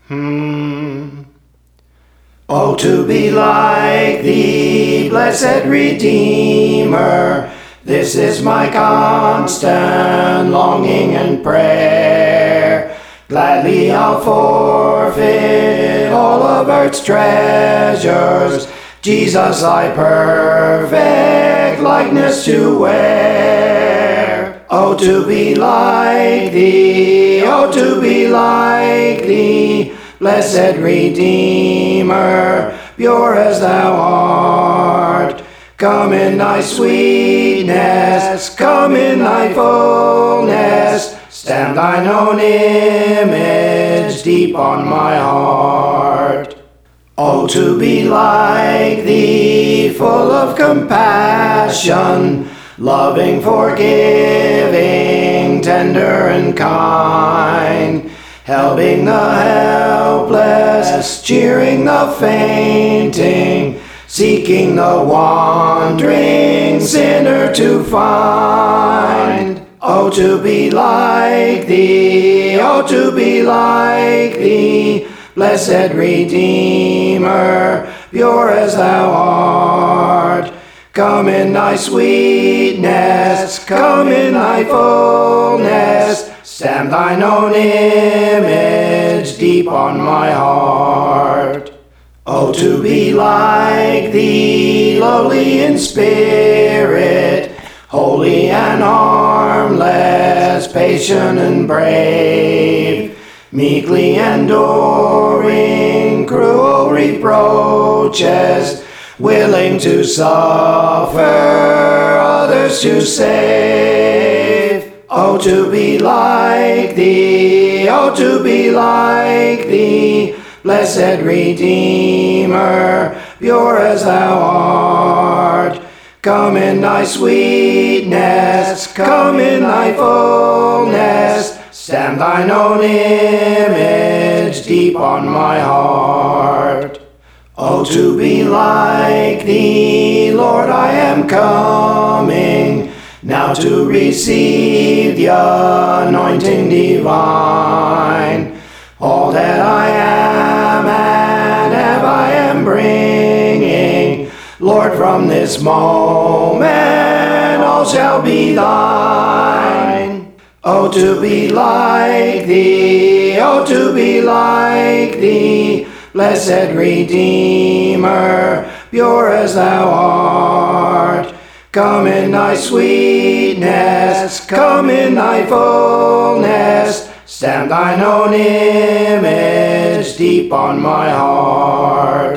Oh, to be like thee, blessed Redeemer, this is my constant longing and prayer. Gladly I'll forfeit all of earth's treasures, Jesus, thy perfect likeness to wear. Oh, to be like thee, oh, to be like thee, blessed Redeemer, pure as thou art. Come in thy sweetness, come in thy fullness, stamp thine own image deep on my heart. Oh, to be like thee, full of compassion, loving, forgiving, tender and kind, helping the helpless, cheering the fainting, seeking the wandering sinner to find. Oh, to be like thee, oh, to be like thee, blessed Redeemer, pure as thou art. Come in thy sweetness, come in thy fullness, stamp thine own image deep on my heart. Oh, to be like thee, lowly in spirit, holy and harmless, patient and brave, meekly enduring cruel reproaches, willing to suffer others to save. Oh, to be like thee, oh, to be like thee, blessed Redeemer, pure as thou art. Come in thy sweetness, come in thy fullness, stamp thine own image deep on my heart. Oh, to be like thee, Lord, I am coming, now to receive the anointing divine. All that I am and have I am bringing, Lord, from this moment all shall be thine. Oh, to be like thee, oh, to be like thee, blessed Redeemer, pure as thou art. Come in thy sweetness, come in thy fullness, stamp thine own image deep on my heart.